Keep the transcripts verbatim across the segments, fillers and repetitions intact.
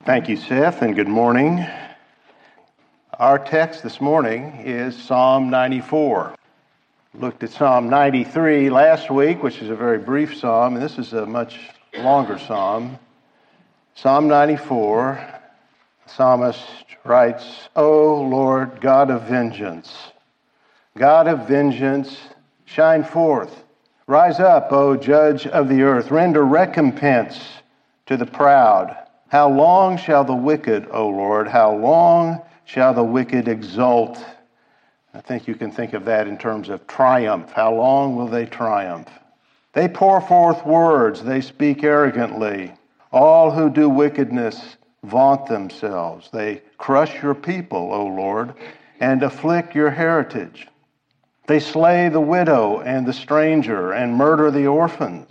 Thank you, Seth, and good morning. Our text this morning is Psalm ninety-four. Looked at Psalm ninety-three last week, which is a very brief psalm, and this is a much longer psalm. Psalm ninety-four, the psalmist writes, "O Lord, God of vengeance, God of vengeance, shine forth. Rise up, O Judge of the earth. Render recompense to the proud. How long shall the wicked, O Lord, how long shall the wicked exult?" I think you can think of that in terms of triumph. How long will they triumph? They pour forth words, they speak arrogantly. All who do wickedness vaunt themselves. They crush your people, O Lord, and afflict your heritage. They slay the widow and the stranger and murder the orphans.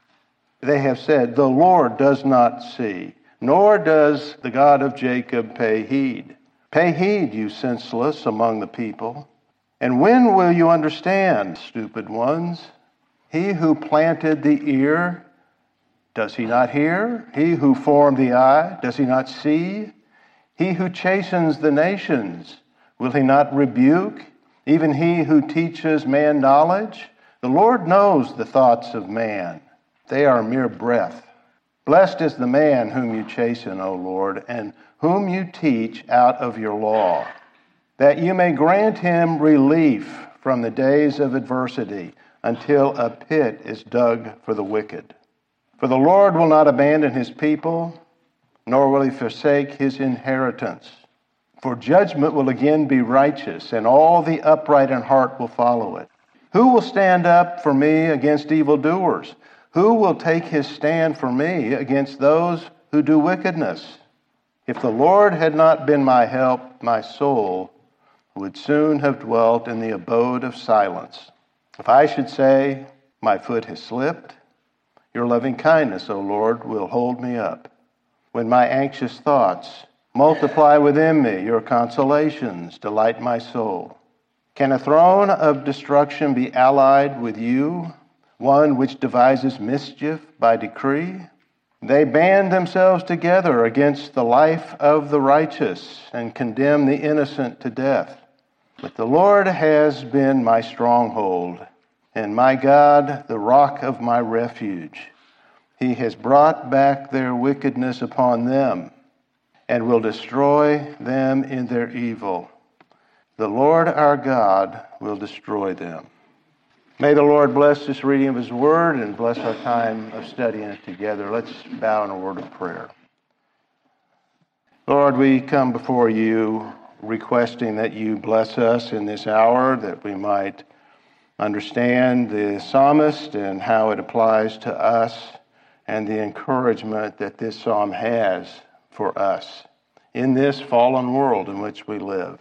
They have said, "The Lord does not see, nor does the God of Jacob pay heed." Pay heed, you senseless among the people. And when will you understand, stupid ones? He who planted the ear, does he not hear? He who formed the eye, does he not see? He who chastens the nations, will he not rebuke? Even he who teaches man knowledge? The Lord knows the thoughts of man. They are mere breath. Blessed is the man whom you chasten, O Lord, and whom you teach out of your law, that you may grant him relief from the days of adversity, until a pit is dug for the wicked. For the Lord will not abandon his people, nor will he forsake his inheritance. For judgment will again be righteous, and all the upright in heart will follow it. Who will stand up for me against evildoers? Who will take his stand for me against those who do wickedness? If the Lord had not been my help, my soul would soon have dwelt in the abode of silence. If I should say, my foot has slipped, your loving kindness, O Lord, will hold me up. When my anxious thoughts multiply within me, your consolations delight my soul. Can a throne of destruction be allied with you, one which devises mischief by decree? They band themselves together against the life of the righteous and condemn the innocent to death. But the Lord has been my stronghold, and my God, the rock of my refuge. He has brought back their wickedness upon them, and will destroy them in their evil. The Lord our God will destroy them. May the Lord bless this reading of his word and bless our time of studying it together. Let's bow in a word of prayer. Lord, we come before you requesting that you bless us in this hour, that we might understand the psalmist and how it applies to us, and the encouragement that this psalm has for us in this fallen world in which we live.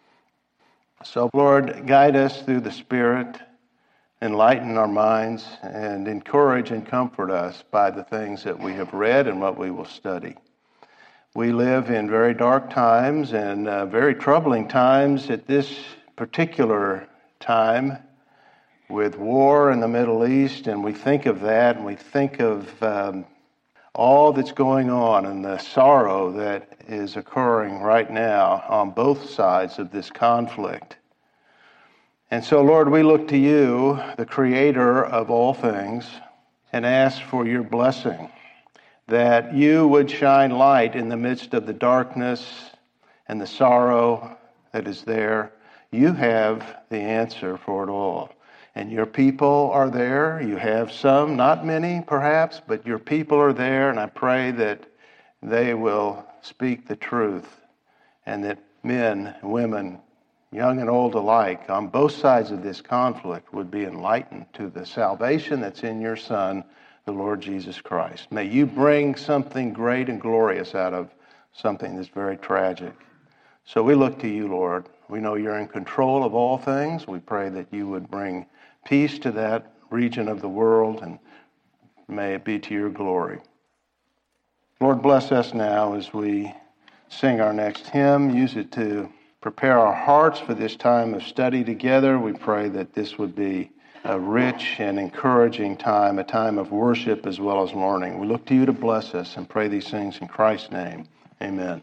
So, Lord, guide us through the Spirit, enlighten our minds, and encourage and comfort us by the things that we have read and what we will study. We live in very dark times and uh, very troubling times at this particular time with war in the Middle East, and we think of that, and we think of um, all that's going on and the sorrow that is occurring right now on both sides of this conflict. And so, Lord, we look to you, the creator of all things, and ask for your blessing, that you would shine light in the midst of the darkness and the sorrow that is there. You have the answer for it all. And your people are there. You have some, not many perhaps, but your people are there, and I pray that they will speak the truth, and that men and women, young and old alike, on both sides of this conflict would be enlightened to the salvation that's in your Son, the Lord Jesus Christ. May you bring something great and glorious out of something that's very tragic. So we look to you, Lord. We know you're in control of all things. We pray that you would bring peace to that region of the world, and may it be to your glory. Lord, bless us now as we sing our next hymn. Use it to prepare our hearts for this time of study together. We pray that this would be a rich and encouraging time, a time of worship as well as learning. We look to you to bless us and pray these things in Christ's name. Amen.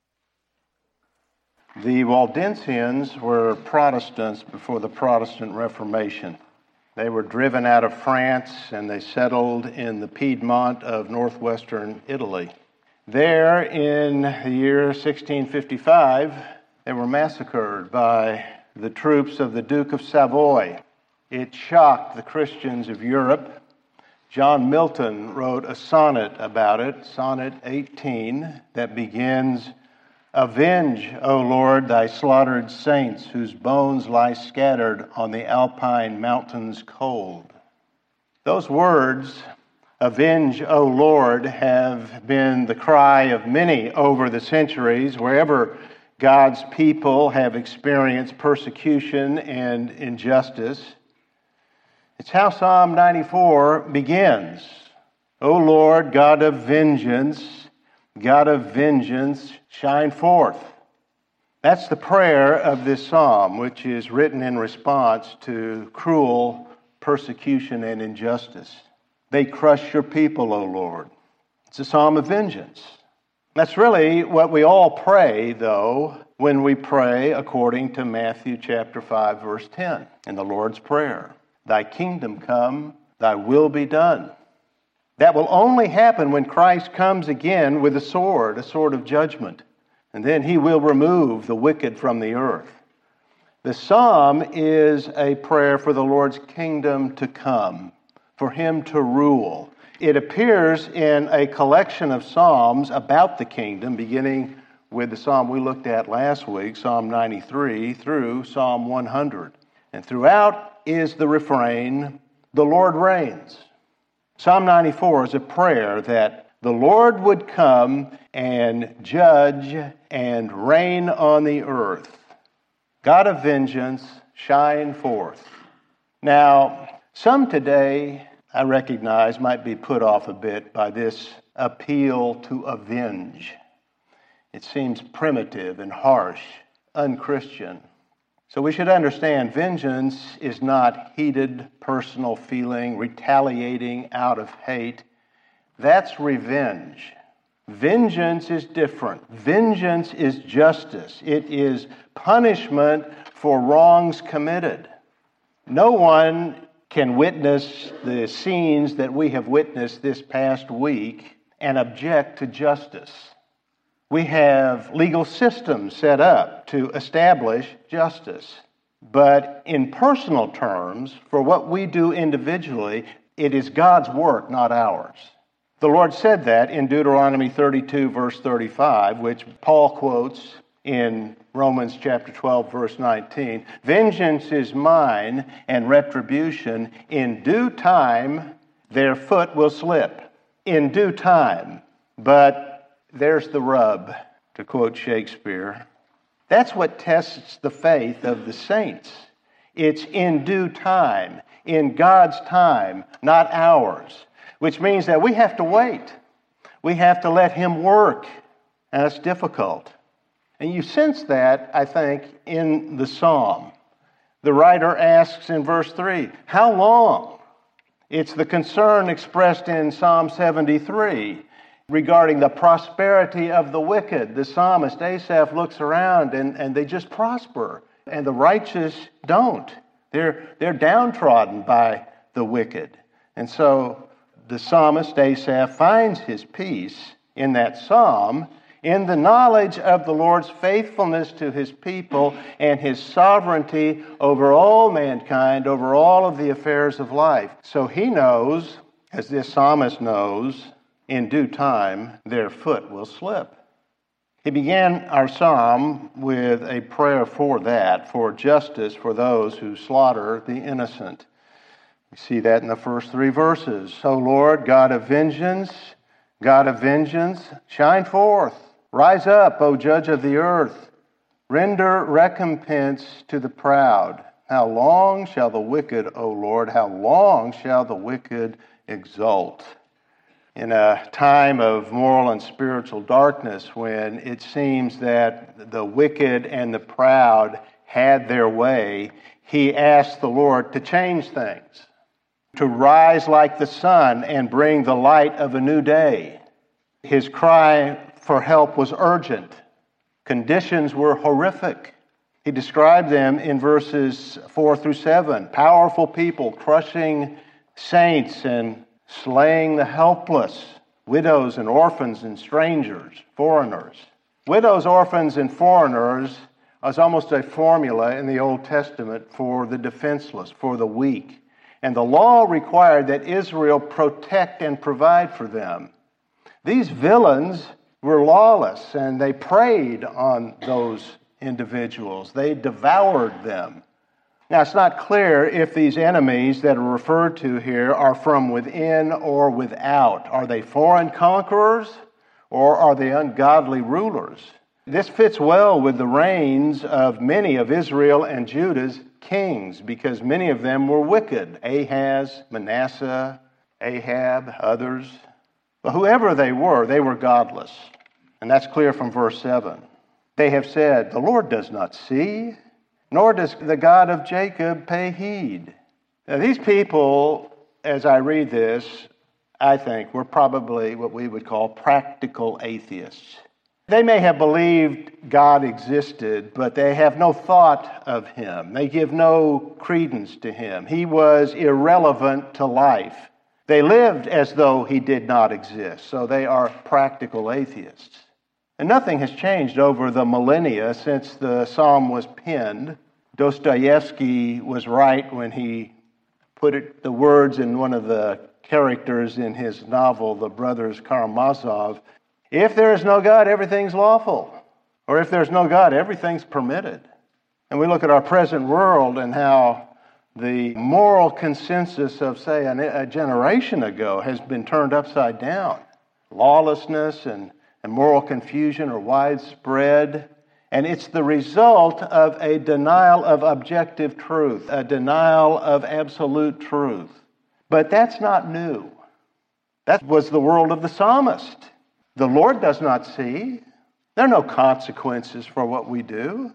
The Waldensians were Protestants before the Protestant Reformation. They were driven out of France and they settled in the Piedmont of northwestern Italy. There, in the year sixteen fifty-five, they were massacred by the troops of the Duke of Savoy. It shocked the Christians of Europe. John Milton wrote a sonnet about it, Sonnet eighteen, that begins, "Avenge, O Lord, thy slaughtered saints, whose bones lie scattered on the Alpine mountains cold." Those words, "Avenge, O Lord," have been the cry of many over the centuries, wherever God's people have experienced persecution and injustice. It's how Psalm ninety-four begins. "O Lord, God of vengeance, God of vengeance, shine forth." That's the prayer of this psalm, which is written in response to cruel persecution and injustice. They crush your people, O Lord. It's a psalm of vengeance. That's really what we all pray, though, when we pray according to Matthew chapter five, verse ten, in the Lord's Prayer. Thy kingdom come, thy will be done. That will only happen when Christ comes again with a sword, a sword of judgment. And then he will remove the wicked from the earth. The psalm is a prayer for the Lord's kingdom to come, for him to rule. It appears in a collection of psalms about the kingdom, beginning with the psalm we looked at last week, Psalm ninety-three, through Psalm one hundred. And throughout is the refrain, "The Lord reigns." Psalm ninety-four is a prayer that the Lord would come and judge and reign on the earth. God of vengeance, shine forth. Now, some today, I recognize, might be put off a bit by this appeal to avenge. It seems primitive and harsh, unchristian. So we should understand vengeance is not heated personal feeling, retaliating out of hate. That's revenge. Vengeance is different. Vengeance is justice. It is punishment for wrongs committed. No one can witness the scenes that we have witnessed this past week and object to justice. We have legal systems set up to establish justice. But in personal terms, for what we do individually, it is God's work, not ours. The Lord said that in Deuteronomy thirty-two, verse thirty-five, which Paul quotes in Romans chapter twelve, verse nineteen. "Vengeance is mine, and retribution. In due time, their foot will slip." In due time. But there's the rub, to quote Shakespeare. That's what tests the faith of the saints. It's in due time, in God's time, not ours, which means that we have to wait. We have to let him work, and it's difficult. And you sense that, I think, in the psalm. The writer asks in verse three, how long? It's the concern expressed in Psalm seventy-three regarding the prosperity of the wicked. The psalmist Asaph looks around and, and they just prosper, and the righteous don't. They're, they're downtrodden by the wicked. And so the psalmist Asaph finds his peace in that psalm in the knowledge of the Lord's faithfulness to his people and his sovereignty over all mankind, over all of the affairs of life. So he knows, as this psalmist knows, in due time their foot will slip. He began our psalm with a prayer for that, for justice for those who slaughter the innocent. We see that in the first three verses. O Lord, God of vengeance, God of vengeance, shine forth. Rise up, O judge of the earth. Render recompense to the proud. How long shall the wicked, O Lord, how long shall the wicked exult? In a time of moral and spiritual darkness, when it seems that the wicked and the proud had their way, he asked the Lord to change things, to rise like the sun and bring the light of a new day. His cry for help was urgent. Conditions were horrific. He described them in verses four through seven. Powerful people crushing saints and slaying the helpless, widows and orphans and strangers, foreigners. Widows, orphans, and foreigners is almost a formula in the Old Testament for the defenseless, for the weak. And the law required that Israel protect and provide for them. These villains were lawless, and they preyed on those individuals. They devoured them. Now, it's not clear if these enemies that are referred to here are from within or without. Are they foreign conquerors, or are they ungodly rulers? This fits well with the reigns of many of Israel and Judah's kings, because many of them were wicked. Ahaz, Manasseh, Ahab, others. But whoever they were, they were godless. And that's clear from verse seven. They have said, "The Lord does not see, nor does the God of Jacob pay heed." Now, these people, as I read this, I think were probably what we would call practical atheists. They may have believed God existed, but they have no thought of him. They give no credence to him. He was irrelevant to life. They lived as though he did not exist, so they are practical atheists. And nothing has changed over the millennia since the psalm was penned. Dostoevsky was right when he put it, the words in one of the characters in his novel, The Brothers Karamazov, "If there is no God, everything's lawful." Or if there's no God, everything's permitted. And we look at our present world and how the moral consensus of, say, a generation ago has been turned upside down. Lawlessness and, and moral confusion are widespread. And it's the result of a denial of objective truth, a denial of absolute truth. But that's not new. That was the world of the psalmist. The Lord does not see. There are no consequences for what we do.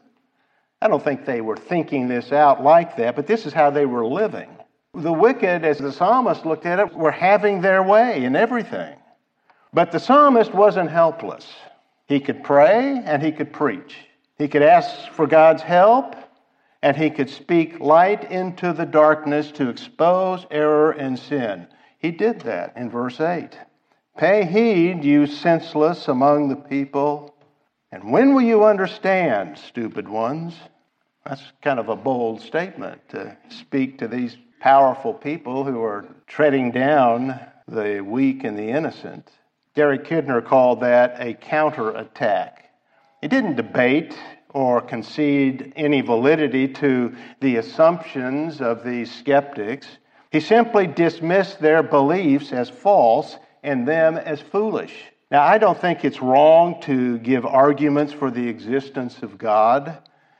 I don't think they were thinking this out like that, but this is how they were living. The wicked, as the psalmist looked at it, were having their way in everything. But the psalmist wasn't helpless. He could pray and he could preach. He could ask for God's help, and he could speak light into the darkness to expose error and sin. He did that in verse eight. "Pay heed, you senseless among the people, and when will you understand, stupid ones?" That's kind of a bold statement to speak to these powerful people who are treading down the weak and the innocent. Derek Kidner called that a counterattack. He didn't debate or concede any validity to the assumptions of these skeptics. He simply dismissed their beliefs as false and them as foolish. Now, I don't think it's wrong to give arguments for the existence of God,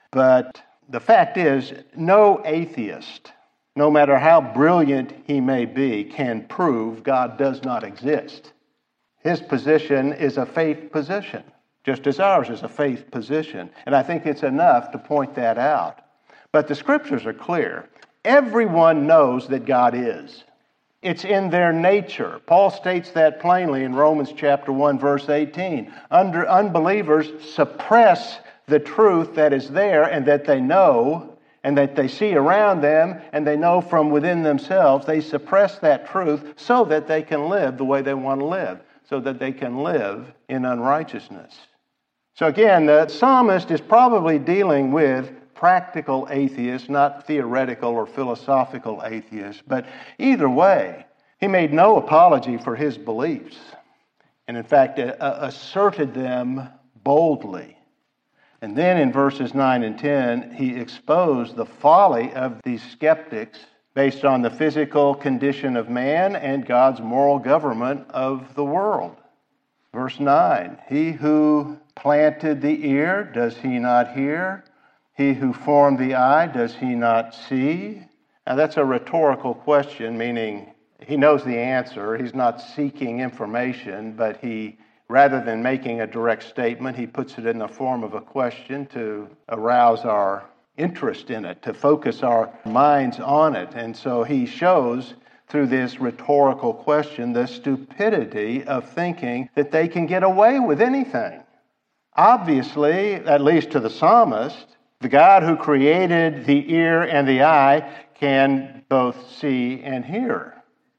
but the fact is, no atheist, no matter how brilliant he may be, can prove God does not exist. His position is a faith position, just as ours is a faith position. And I think it's enough to point that out. But the scriptures are clear. Everyone knows that God is. It's in their nature. Paul states that plainly in Romans chapter one, verse eighteen. Under unbelievers suppress the truth that is there and that they know and that they see around them and they know from within themselves. They suppress that truth so that they can live the way they want to live, so that they can live in unrighteousness. So again, the psalmist is probably dealing with practical atheists, not theoretical or philosophical atheists. But either way, he made no apology for his beliefs, and in fact asserted them boldly. And then in verses nine and ten, he exposed the folly of these skeptics based on the physical condition of man and God's moral government of the world. Verse nine, "He who planted the ear, does he not hear? He who formed the eye, does he not see?" Now that's a rhetorical question, meaning he knows the answer. He's not seeking information, but he, rather than making a direct statement, he puts it in the form of a question to arouse our interest in it, to focus our minds on it. And so he shows through this rhetorical question the stupidity of thinking that they can get away with anything. Obviously, at least to the psalmist, the God who created the ear and the eye can both see and hear.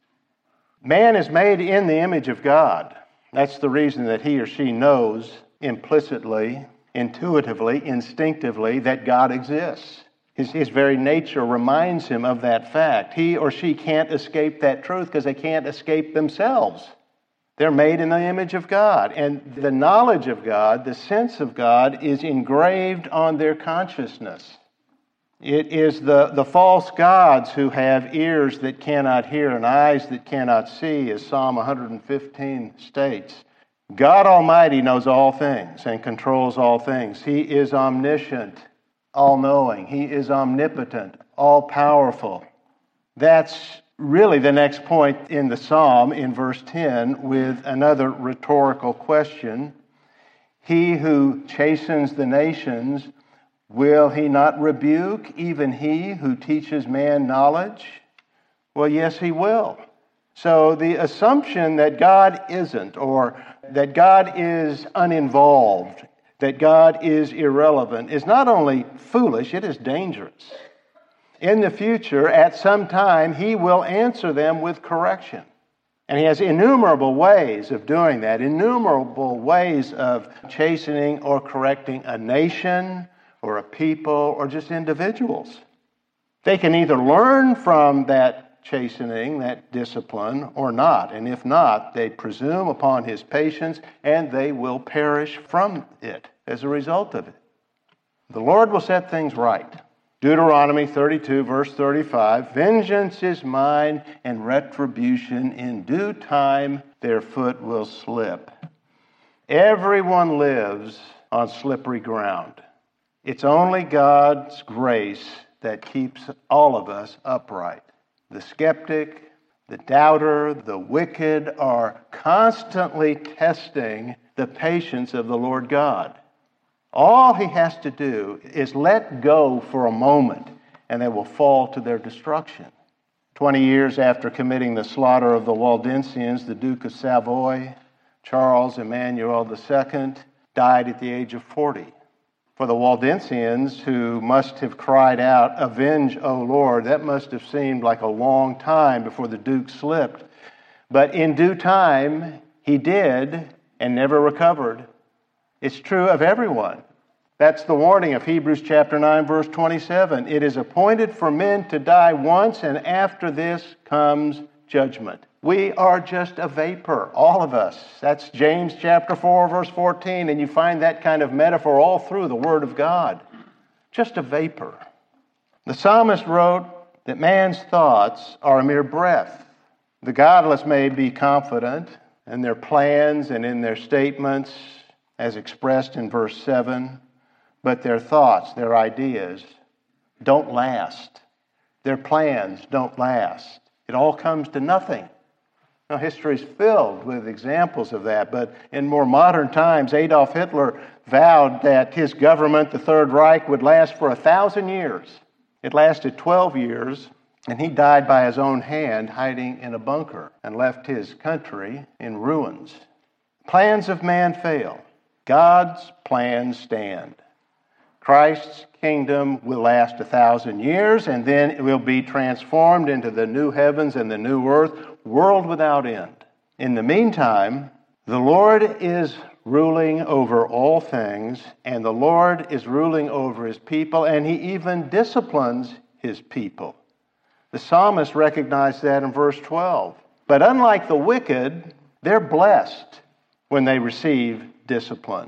Man is made in the image of God. That's the reason that he or she knows implicitly, intuitively, instinctively that God exists. His, his very nature reminds him of that fact. He or she can't escape that truth because they can't escape themselves. They're made in the image of God. And the knowledge of God, the sense of God, is engraved on their consciousness. It is the, the false gods who have ears that cannot hear and eyes that cannot see, as Psalm one fifteen states. God Almighty knows all things and controls all things. He is omniscient, all-knowing. He is omnipotent, all-powerful. That's really the next point in the psalm in verse ten with another rhetorical question. He who chastens the nations, will he not rebuke even he who teaches man knowledge? Well, yes, he will. So the assumption that God isn't, or that God is uninvolved, that God is irrelevant, is not only foolish, it is dangerous. In the future, at some time, he will answer them with correction. And he has innumerable ways of doing that, innumerable ways of chastening or correcting a nation, or a people, or just individuals. They can either learn from that chastening, that discipline, or not. And if not, they presume upon his patience, and they will perish from it as a result of it. The Lord will set things right. Deuteronomy thirty-two, verse thirty-five, vengeance is mine, and retribution in due time their foot will slip. Everyone lives on slippery ground. It's only God's grace that keeps all of us upright. The skeptic, the doubter, the wicked are constantly testing the patience of the Lord God. All he has to do is let go for a moment, and they will fall to their destruction. Twenty years after committing the slaughter of the Waldensians, the Duke of Savoy, Charles Emmanuel the Second, died at the age of forty. For the Waldensians, who must have cried out, "Avenge, O Lord," that must have seemed like a long time before the Duke slipped. But in due time, he did and never recovered. It's true of everyone. That's the warning of Hebrews chapter nine, verse twenty-seven. It is appointed for men to die once, and after this comes judgment. We are just a vapor, all of us. That's James chapter four, verse fourteen, and you find that kind of metaphor all through the Word of God. Just a vapor. The psalmist wrote that man's thoughts are a mere breath. The godless may be confident in their plans and in their statements, as expressed in verse seven, but their thoughts, their ideas, don't last. Their plans don't last. It all comes to nothing. Now, history is filled with examples of that, but in more modern times, Adolf Hitler vowed that his government, the Third Reich, would last for a thousand years. It lasted twelve years, and he died by his own hand, hiding in a bunker, and left his country in ruins. Plans of man fail. God's plans stand. Christ's kingdom will last a thousand years, and then it will be transformed into the new heavens and the new earth, world without end. In the meantime, the Lord is ruling over all things, and the Lord is ruling over his people, and he even disciplines his people. The psalmist recognized that in verse twelve. But unlike the wicked, they're blessed when they receive discipline.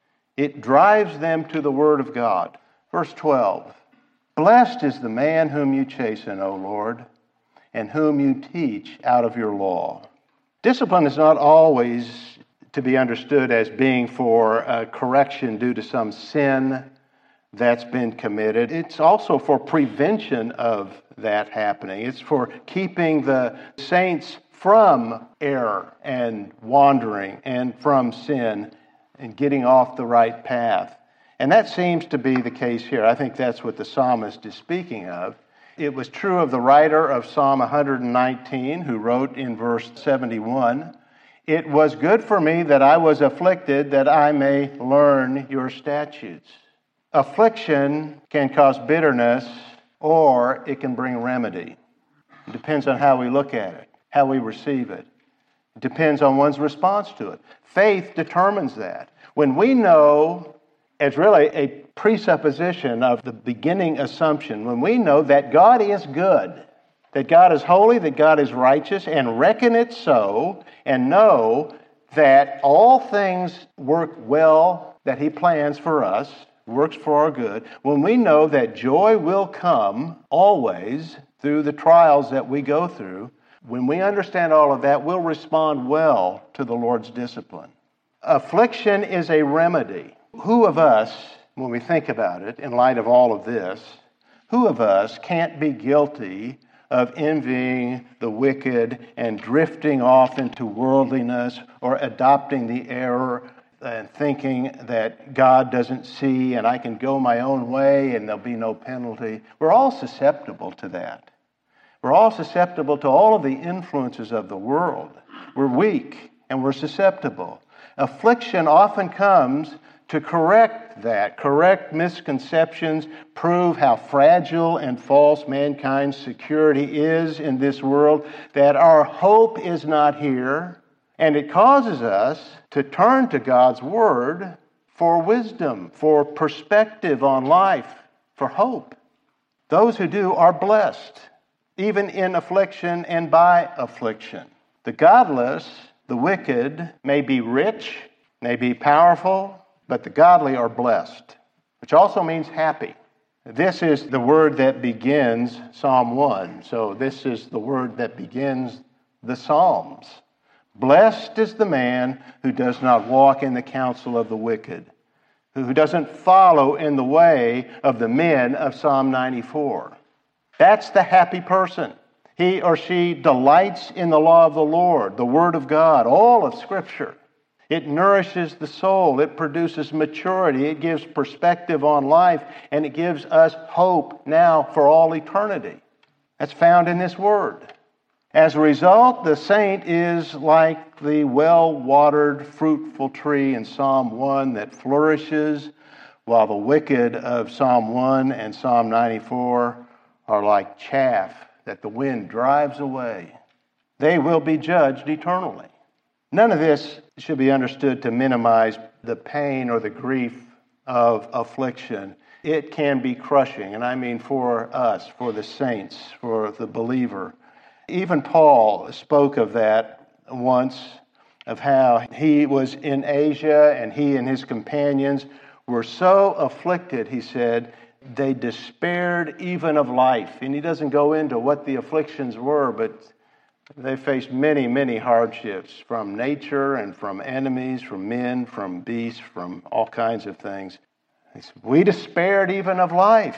It drives them to the Word of God. Verse twelve, blessed is the man whom you chasten, O Lord, and whom you teach out of your law. Discipline is not always to be understood as being for a correction due to some sin that's been committed. It's also for prevention of that happening. It's for keeping the saints from error and wandering and from sin and getting off the right path. And that seems to be the case here. I think that's what the psalmist is speaking of. It was true of the writer of Psalm one hundred nineteen, who wrote in verse seventy-one, "It was good for me that I was afflicted, that I may learn your statutes." Affliction can cause bitterness, or it can bring remedy. It depends on how we look at it, how we receive it. It depends on one's response to it. Faith determines that. When we know, it's really a presupposition of the beginning assumption, when we know that God is good, that God is holy, that God is righteous, and reckon it so, and know that all things work well that He plans for us, works for our good, when we know that joy will come always through the trials that we go through, when we understand all of that, we'll respond well to the Lord's discipline. Affliction is a remedy. Who of us, when we think about it, in light of all of this, who of us can't be guilty of envying the wicked and drifting off into worldliness or adopting the error and thinking that God doesn't see and I can go my own way and there'll be no penalty? We're all susceptible to that. We're all susceptible to all of the influences of the world. We're weak and we're susceptible. Affliction often comes to correct that, correct misconceptions, prove how fragile and false mankind's security is in this world, that our hope is not here, and it causes us to turn to God's Word for wisdom, for perspective on life, for hope. Those who do are blessed, even in affliction and by affliction. The godless, the wicked, may be rich, may be powerful, but the godly are blessed, which also means happy. This is the word that begins Psalm one. So this is the word that begins the Psalms. Blessed is the man who does not walk in the counsel of the wicked, who doesn't follow in the way of the men of Psalm ninety-four. That's the happy person. He or she delights in the law of the Lord, the Word of God, all of Scripture. It nourishes the soul. It produces maturity. It gives perspective on life, and it gives us hope now for all eternity. That's found in this Word. As a result, the saint is like the well-watered, fruitful tree in Psalm one that flourishes, while the wicked of Psalm one and Psalm ninety-four are like chaff that the wind drives away. They will be judged eternally. None of this should be understood to minimize the pain or the grief of affliction. It can be crushing, and I mean for us, for the saints, for the believer. Even Paul spoke of that once, of how he was in Asia and he and his companions were so afflicted, he said, they despaired even of life. And he doesn't go into what the afflictions were, but they faced many, many hardships from nature and from enemies, from men, from beasts, from all kinds of things. He said, we despaired even of life.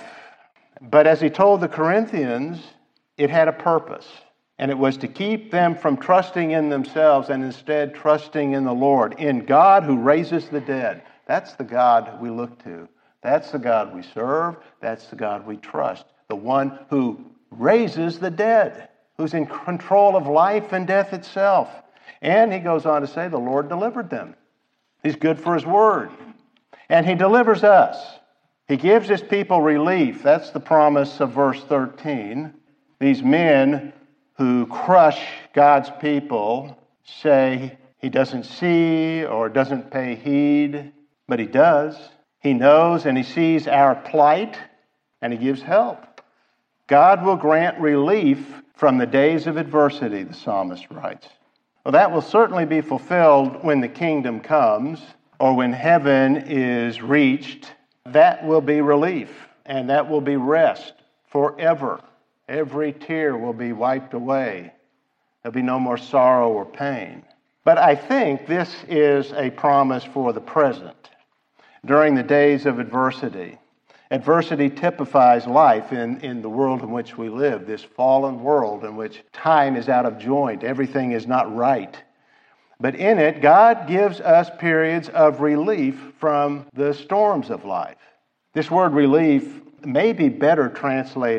But as he told the Corinthians, it had a purpose. And it was to keep them from trusting in themselves and instead trusting in the Lord, in God who raises the dead. That's the God we look to. That's the God we serve. That's the God we trust. The one who raises the dead, who's in control of life and death itself. And he goes on to say, the Lord delivered them. He's good for His word. And He delivers us. He gives His people relief. That's the promise of verse thirteen. These men who crush God's people say He doesn't see or doesn't pay heed, but He does. He knows and He sees our plight, and He gives help. God will grant relief from the days of adversity, the psalmist writes. Well, that will certainly be fulfilled when the kingdom comes, or when heaven is reached. That will be relief, and that will be rest forever. Every tear will be wiped away. There'll be no more sorrow or pain. But I think this is a promise for the present. During the days of adversity, adversity typifies life in, in the world in which we live, this fallen world in which time is out of joint, everything is not right. But in it, God gives us periods of relief from the storms of life. This word relief may be better translated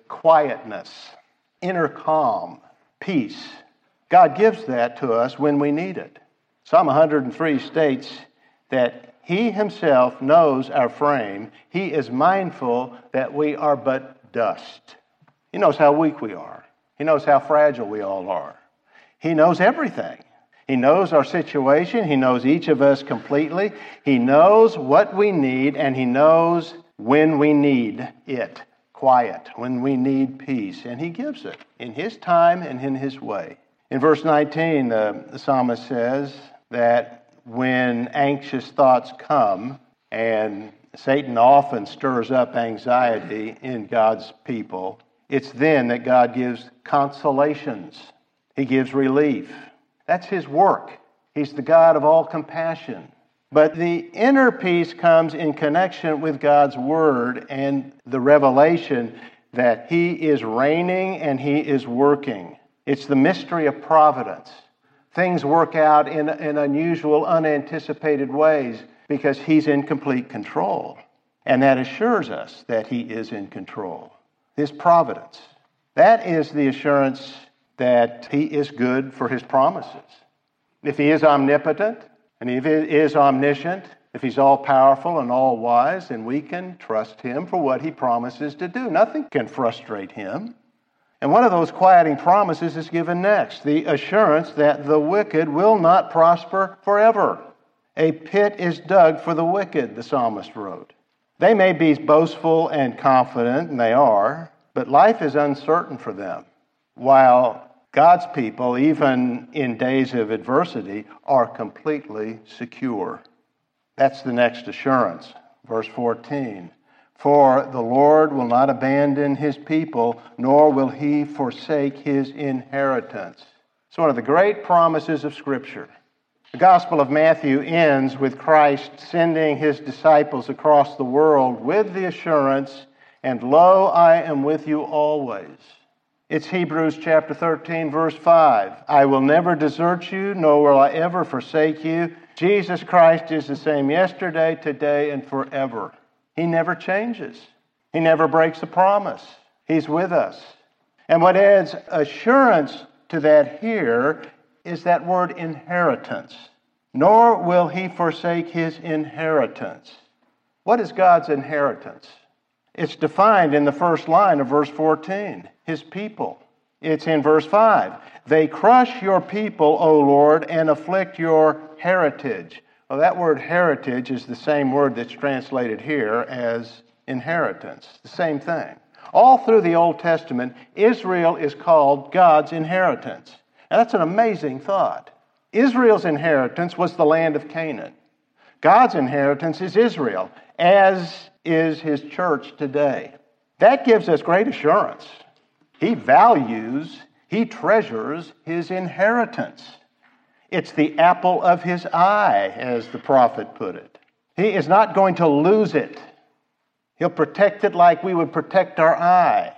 quietness, inner calm, peace. God gives that to us when we need it. Psalm one hundred three states that He Himself knows our frame. He is mindful that we are but dust. He knows how weak we are. He knows how fragile we all are. He knows everything. He knows our situation. He knows each of us completely. He knows what we need, and He knows when we need it. Quiet, when we need peace. And He gives it in His time and in His way. In verse nineteen, the, the psalmist says that when anxious thoughts come, and Satan often stirs up anxiety in God's people, it's then that God gives consolations. He gives relief. That's His work. He's the God of all compassion. But the inner peace comes in connection with God's Word and the revelation that He is reigning and He is working. It's the mystery of providence. Things work out in, in unusual, unanticipated ways because He's in complete control. And that assures us that He is in control. His providence. That is the assurance that He is good for His promises. If He is omnipotent, and if He is omniscient, if He's all-powerful and all-wise, then we can trust Him for what He promises to do. Nothing can frustrate Him. And one of those quieting promises is given next, the assurance that the wicked will not prosper forever. A pit is dug for the wicked, the psalmist wrote. They may be boastful and confident, and they are, but life is uncertain for them, while God's people, even in days of adversity, are completely secure. That's the next assurance. Verse fourteen. For the Lord will not abandon His people, nor will He forsake His inheritance. It's one of the great promises of Scripture. The Gospel of Matthew ends with Christ sending His disciples across the world with the assurance, and lo, I am with you always. It's Hebrews chapter thirteen, verse five. I will never desert you, nor will I ever forsake you. Jesus Christ is the same yesterday, today, and forever. He never changes. He never breaks a promise. He's with us. And what adds assurance to that here is that word inheritance. Nor will He forsake His inheritance. What is God's inheritance? It's defined in the first line of verse fourteen. His people. It's in verse five. They crush your people, O Lord, and afflict your heritage. Well, that word heritage is the same word that's translated here as inheritance. The same thing. All through the Old Testament, Israel is called God's inheritance. Now, that's an amazing thought. Israel's inheritance was the land of Canaan. God's inheritance is Israel, as is His church today. That gives us great assurance. He values, He treasures His inheritance. It's the apple of His eye, as the prophet put it. He is not going to lose it. He'll protect it like we would protect our eye.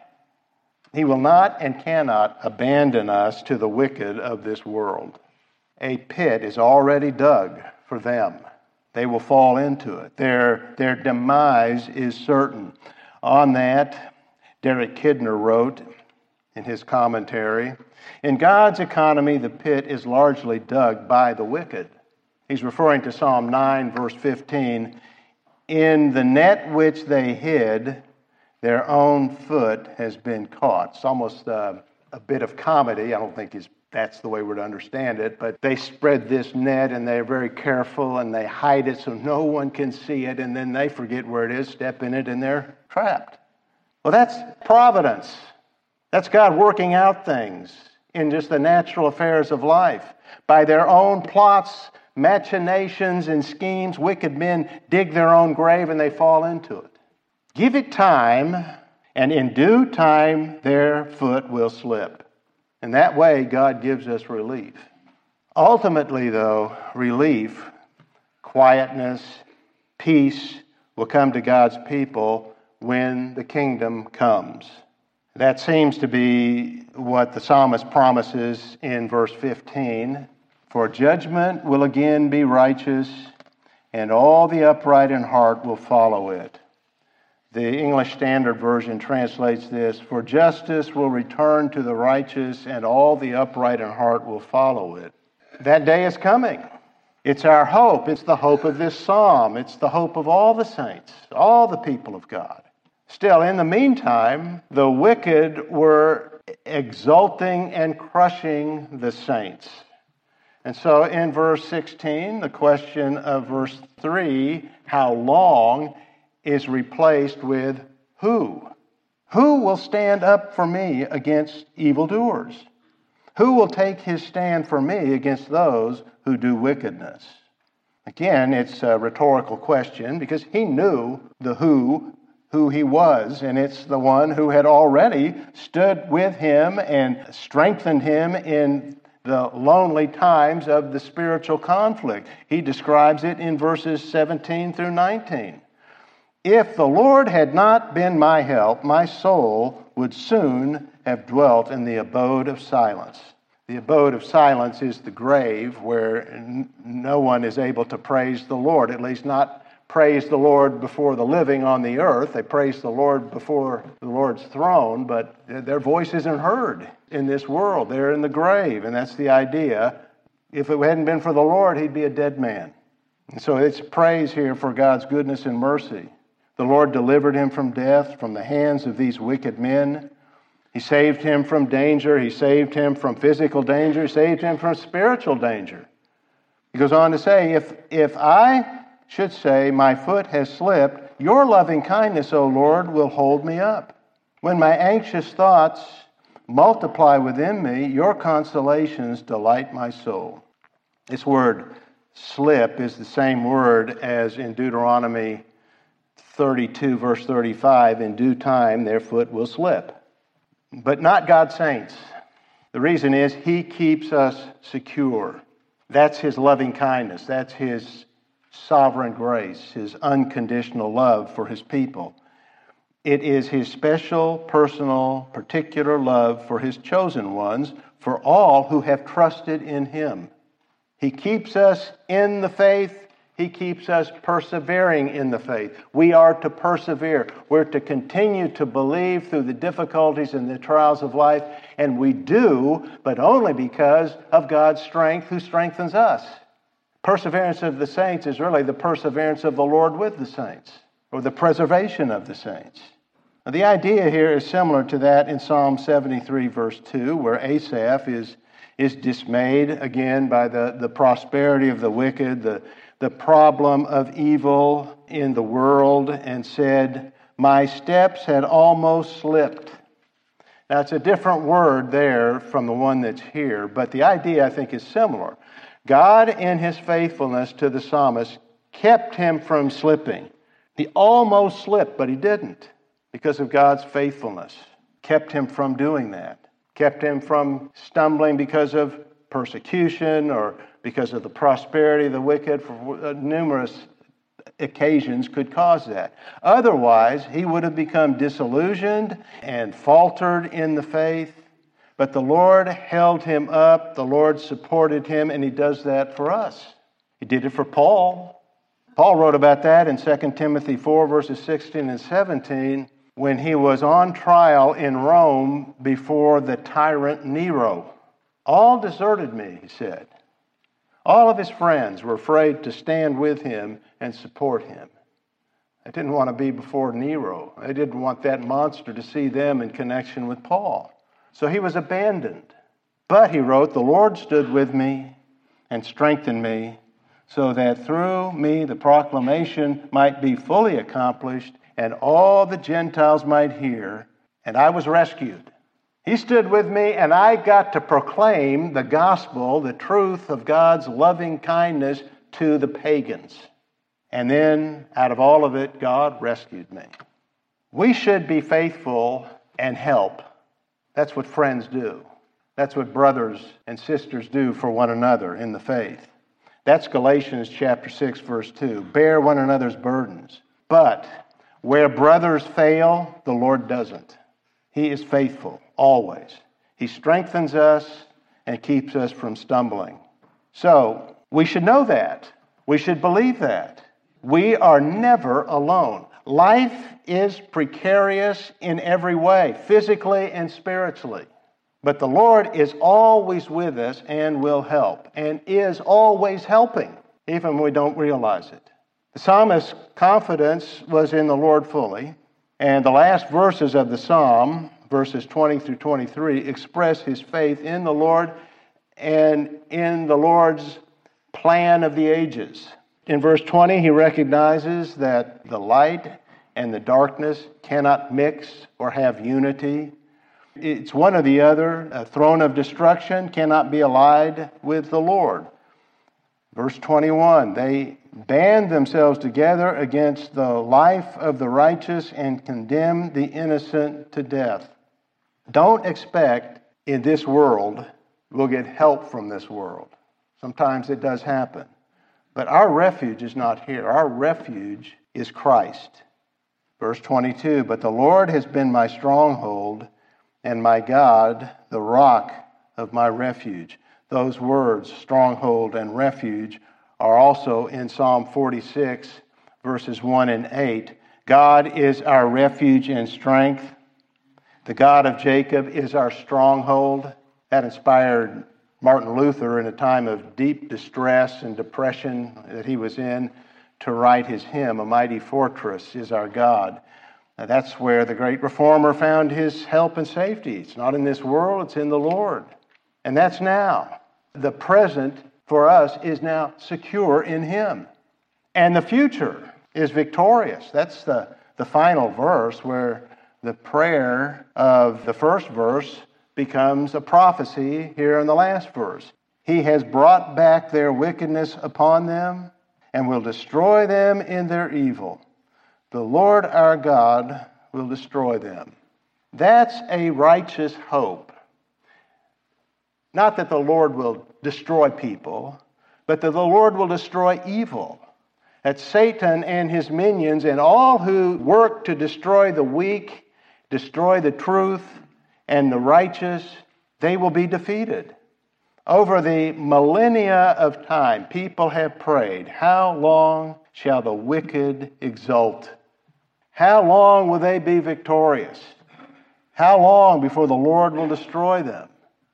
He will not and cannot abandon us to the wicked of this world. A pit is already dug for them. They will fall into it. Their, their demise is certain. On that, Derek Kidner wrote in his commentary, in God's economy, the pit is largely dug by the wicked. He's referring to Psalm nine, verse fifteen. In the net which they hid, their own foot has been caught. It's almost uh, a bit of comedy. I don't think it's, that's the way we're to understand it, but they spread this net and they're very careful and they hide it so no one can see it, and then they forget where it is, step in it, and they're trapped. Well, that's providence. That's God working out things in just the natural affairs of life. By their own plots, machinations, and schemes, wicked men dig their own grave and they fall into it. Give it time, and in due time their foot will slip. And that way, God gives us relief. Ultimately, though, relief, quietness, peace will come to God's people when the kingdom comes. That seems to be what the psalmist promises in verse fifteen. For judgment will again be righteous, and all the upright in heart will follow it. The English Standard Version translates this, "For justice will return to the righteous, and all the upright in heart will follow it." That day is coming. It's our hope. It's the hope of this psalm. It's the hope of all the saints, all the people of God. Still, in the meantime, the wicked were exulting and crushing the saints. And so in verse sixteen, the question of verse three, how long, is replaced with who? Who will stand up for me against evildoers? Who will take his stand for me against those who do wickedness? Again, it's a rhetorical question because he knew the who, who he was, and it's the one who had already stood with him and strengthened him in the lonely times of the spiritual conflict. He describes it in verses seventeen through nineteen. "If the Lord had not been my help, my soul would soon have dwelt in the abode of silence." The abode of silence is the grave where n- no one is able to praise the Lord, at least not praise the Lord before the living on the earth. They praise the Lord before the Lord's throne, but their voice isn't heard in this world. They're in the grave, and that's the idea. If it hadn't been for the Lord, he'd be a dead man. And so it's praise here for God's goodness and mercy. The Lord delivered him from death, from the hands of these wicked men. He saved him from danger. He saved him from physical danger. He saved him from spiritual danger. He goes on to say, if, if I should say, my foot has slipped, your loving kindness, O Lord, will hold me up. When my anxious thoughts multiply within me, your consolations delight my soul. This word slip is the same word as in Deuteronomy thirty-two, verse thirty-five, in due time their foot will slip. But not God's saints. The reason is he keeps us secure. That's his loving kindness. That's his sovereign grace, his unconditional love for his people. It is his special, personal, particular love for his chosen ones, for all who have trusted in him. He keeps us in the faith. He keeps us persevering in the faith. We are to persevere. We're to continue to believe through the difficulties and the trials of life, and we do, but only because of God's strength who strengthens us. Perseverance of the saints is really the perseverance of the Lord with the saints, or the preservation of the saints. Now, the idea here is similar to that in Psalm seventy-three, verse two, where Asaph is, is dismayed again by the, the prosperity of the wicked, the the problem of evil in the world, and said, my steps had almost slipped. Now, it's a different word there from the one that's here, but the idea, I think, is similar. God, in his faithfulness to the psalmist, kept him from slipping. He almost slipped, but he didn't, because of God's faithfulness. Kept him from doing that. Kept him from stumbling because of persecution or because of the prosperity of the wicked. For numerous occasions could cause that. Otherwise, he would have become disillusioned and faltered in the faith. But the Lord held him up. The Lord supported him, and he does that for us. He did it for Paul. Paul wrote about that in Second Timothy four, verses sixteen and seventeen, when he was on trial in Rome before the tyrant Nero. All deserted me, he said. All of his friends were afraid to stand with him and support him. They didn't want to be before Nero. They didn't want that monster to see them in connection with Paul. So he was abandoned. But, he wrote, the Lord stood with me and strengthened me, so that through me the proclamation might be fully accomplished, and all the Gentiles might hear, and I was rescued. He stood with me, and I got to proclaim the gospel, the truth of God's loving kindness to the pagans. And then, out of all of it, God rescued me. We should be faithful and help. That's what friends do. That's what brothers and sisters do for one another in the faith. That's Galatians chapter six, verse two. Bear one another's burdens. But where brothers fail, the Lord doesn't. He is faithful, always. He strengthens us and keeps us from stumbling. So, we should know that. We should believe that. We are never alone. Life is precarious in every way, physically and spiritually. But the Lord is always with us and will help, and is always helping, even when we don't realize it. The psalmist's confidence was in the Lord fully, and the last verses of the psalm, verses twenty through twenty-three, express his faith in the Lord and in the Lord's plan of the ages. In verse twenty, he recognizes that the light and the darkness cannot mix or have unity. It's one or the other. A throne of destruction cannot be allied with the Lord. Verse twenty-one, they band themselves together against the life of the righteous and condemn the innocent to death. Don't expect in this world we'll get help from this world. Sometimes it does happen. But our refuge is not here. Our refuge is Christ. Verse twenty-two, but the Lord has been my stronghold and my God, the rock of my refuge. Those words, stronghold and refuge, are also in Psalm forty-six, verses one and eight. God is our refuge and strength. The God of Jacob is our stronghold. That inspired Martin Luther in a time of deep distress and depression that he was in to write his hymn, A Mighty Fortress is Our God. Now, that's where the great reformer found his help and safety. It's not in this world, it's in the Lord. And that's now. The present for us is now secure in him. And the future is victorious. That's the, the final verse where the prayer of the first verse becomes a prophecy here in the last verse. He has brought back their wickedness upon them and will destroy them in their evil. The Lord our God will destroy them. That's a righteous hope. Not that the Lord will destroy people, but that the Lord will destroy evil. That Satan and his minions and all who work to destroy the weak, destroy the truth and the righteous, they will be defeated. Over the millennia of time, people have prayed, how long shall the wicked exult? How long will they be victorious? How long before the Lord will destroy them?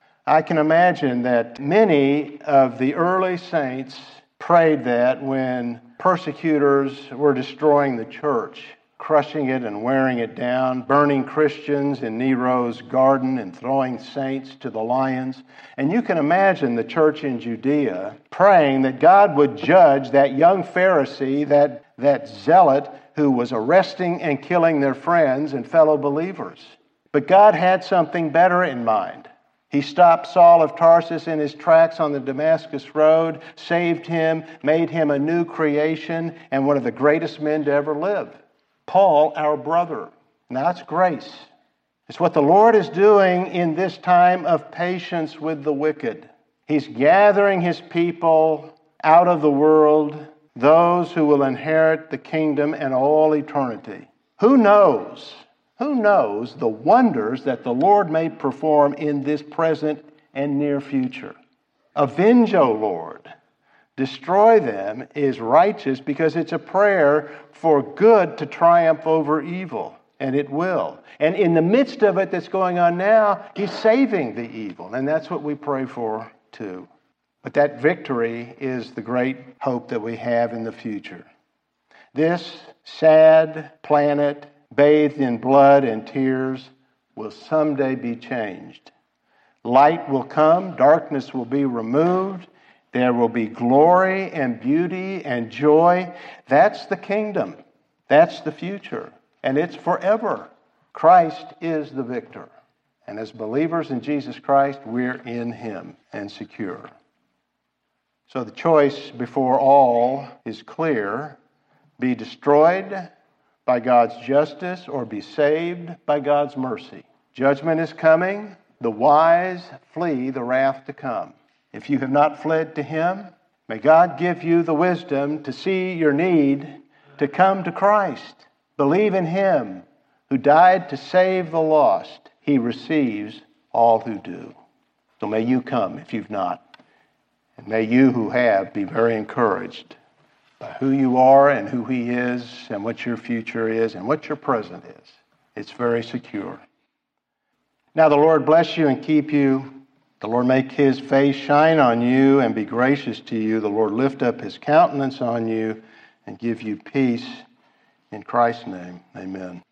I can imagine that many of the early saints prayed that when persecutors were destroying the church, crushing it and wearing it down, burning Christians in Nero's garden and throwing saints to the lions. And you can imagine the church in Judea praying that God would judge that young Pharisee, that, that zealot who was arresting and killing their friends and fellow believers. But God had something better in mind. He stopped Saul of Tarsus in his tracks on the Damascus road, saved him, made him a new creation, and one of the greatest men to ever live. Paul, our brother. Now that's grace. It's what the Lord is doing in this time of patience with the wicked. He's gathering his people out of the world, those who will inherit the kingdom and all eternity. Who knows? Who knows the wonders that the Lord may perform in this present and near future? Avenge, O Lord. Destroy them is righteous because it's a prayer for good to triumph over evil, and it will. And in the midst of it that's going on now, he's saving the evil, and that's what we pray for too. But that victory is the great hope that we have in the future. This sad planet, bathed in blood and tears, will someday be changed. Light will come, darkness will be removed, there will be glory and beauty and joy. That's the kingdom. That's the future. And it's forever. Christ is the victor. And as believers in Jesus Christ, we're in him and secure. So the choice before all is clear. Be destroyed by God's justice or be saved by God's mercy. Judgment is coming. The wise flee the wrath to come. If you have not fled to him, may God give you the wisdom to see your need to come to Christ. Believe in him who died to save the lost. He receives all who do. So may you come if you've not. And may you who have be very encouraged. by who you are and who He is and what your future is and what your present is. It's very secure. Now the Lord bless you and keep you. The Lord make His face shine on you and be gracious to you. The Lord lift up His countenance on you and give you peace. In Christ's name, amen.